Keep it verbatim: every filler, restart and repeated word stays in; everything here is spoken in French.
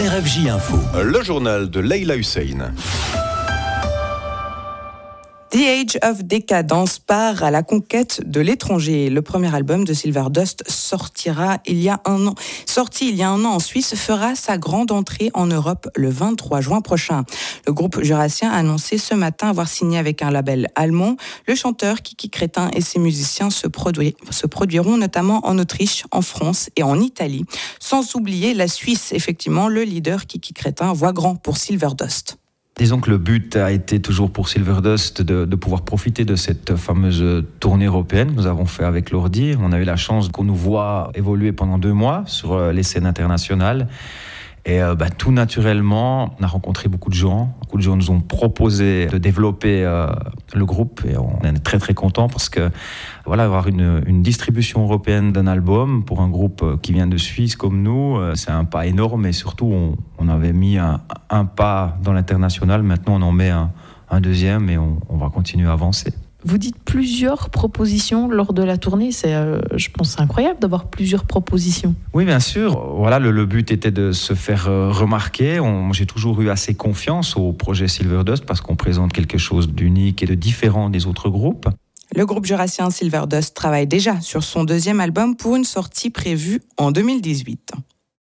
R F J Info. Le journal de Leïla Hussein. The Age of Decadence part à la conquête de l'étranger. Le premier album de Silverdust sortira il y a un an. Sorti il y a un an en Suisse, fera sa grande entrée en Europe le vingt-trois juin prochain. Le groupe jurassien a annoncé ce matin avoir signé avec un label allemand. Le chanteur Kiki Crétin et ses musiciens se, produit, se produiront notamment en Autriche, en France et en Italie. Sans oublier la Suisse, effectivement, le leader Kiki Crétin voit grand pour Silverdust. Disons que le but a été toujours pour Silverdust de, de pouvoir profiter de cette fameuse tournée européenne que nous avons fait avec l'Ordi. On a eu la chance qu'on nous voit évoluer pendant deux mois sur les scènes internationales. Et euh, bah, tout naturellement, on a rencontré beaucoup de gens. Beaucoup de gens nous ont proposé de développer euh, le groupe et on est très très contents parce que voilà, avoir une, une distribution européenne d'un album pour un groupe qui vient de Suisse comme nous, euh, c'est un pas énorme et surtout on, on avait mis un, un pas dans l'international. Maintenant on en met un, un deuxième et on, on va continuer à avancer. Vous dites plusieurs propositions lors de la tournée, c'est, euh, je pense, incroyable d'avoir plusieurs propositions. Oui, bien sûr. Voilà, le, le but était de se faire euh, remarquer. On, j'ai toujours eu assez confiance au projet Silverdust parce qu'on présente quelque chose d'unique et de différent des autres groupes. Le groupe jurassien Silverdust travaille déjà sur son deuxième album pour une sortie prévue en deux mille dix-huit.